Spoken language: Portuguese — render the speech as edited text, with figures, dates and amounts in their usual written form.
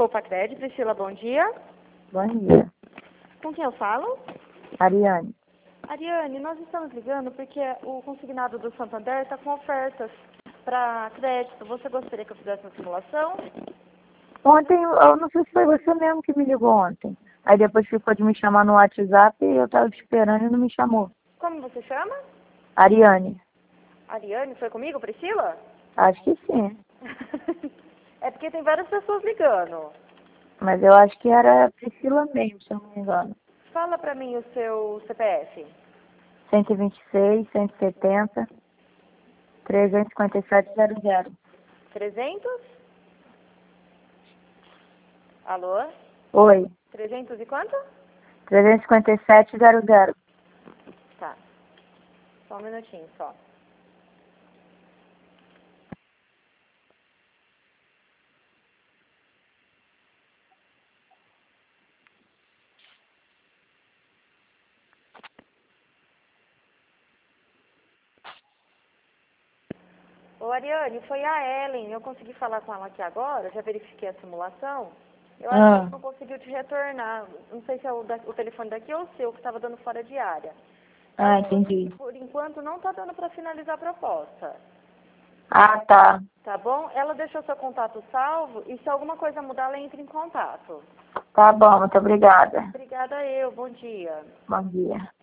Poupa Crédito, Priscila, bom dia. Bom dia. Com quem eu falo? Ariane. Ariane, nós estamos ligando porque o consignado do Santander está com ofertas para crédito. Você gostaria que eu fizesse uma simulação? Ontem, eu não sei se foi você mesmo que me ligou ontem. Aí depois ficou de me chamar no WhatsApp e eu estava esperando e não me chamou. Como você chama? Ariane. Ariane, foi comigo, Priscila? Acho que sim. É porque tem várias pessoas ligando. Mas eu acho que era Priscila mesmo, se eu não me engano. Fala para mim o seu CPF. 126, 170, 35700. 300? Alô? Oi. 300 e quanto? 35700. Tá. Só um minutinho, só. Ô, Ariane, foi a Ellen. Eu consegui falar com ela aqui agora, já verifiquei a simulação. Eu acho que ela não conseguiu te retornar. Não sei se é o telefone daqui ou o seu que estava dando fora de área. Ah, entendi. Por enquanto não está dando para finalizar a proposta. Ah, tá. Tá bom? Ela deixou seu contato salvo e se alguma coisa mudar, ela entra em contato. Tá bom, muito obrigada. Obrigada eu. Bom dia. Bom dia.